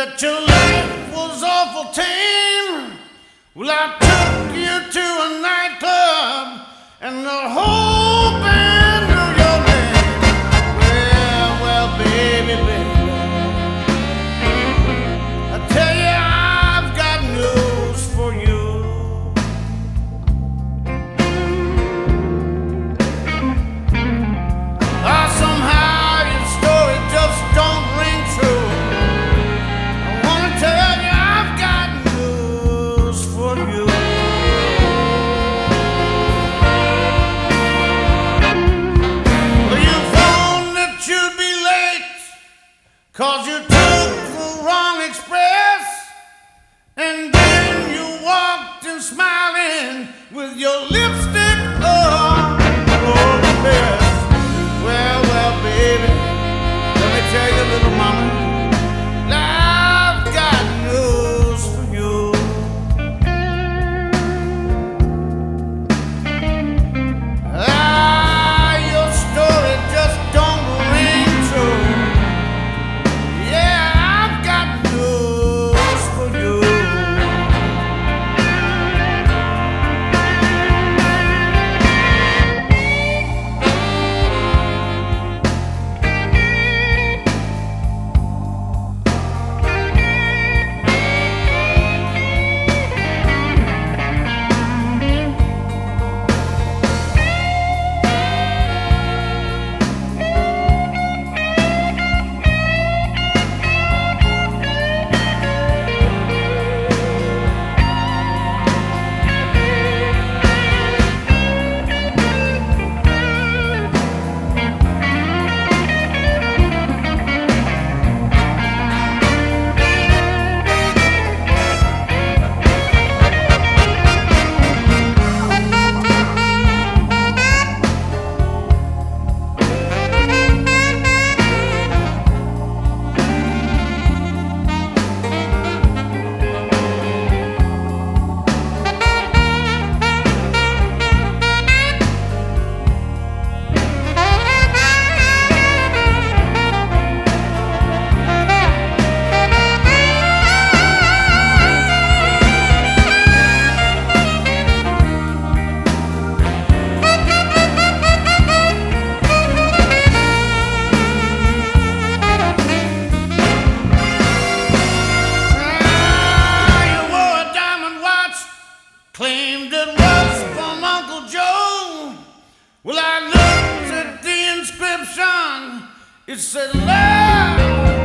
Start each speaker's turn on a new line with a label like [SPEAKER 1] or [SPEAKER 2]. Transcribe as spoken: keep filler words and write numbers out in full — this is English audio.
[SPEAKER 1] that your life was awful tame. Well, I took you to a nightclub and the whole band knew your name. Well, well, baby, baby, I tell you, I've got news for you. Ah, somehow your story just don't ring true. I wanna tell you, I've got news for you. Well, you phoned that you'd be late 'cause you took the wrong express, and then you walked in smiling with your lipstick on your best. Well, well, baby, let me tell you, little mama, I've got news for you. Ah, your story just don't ring true. Yeah, I've got news for you. Claimed it was from Uncle Joe. Well, I looked at the inscription. It said, love.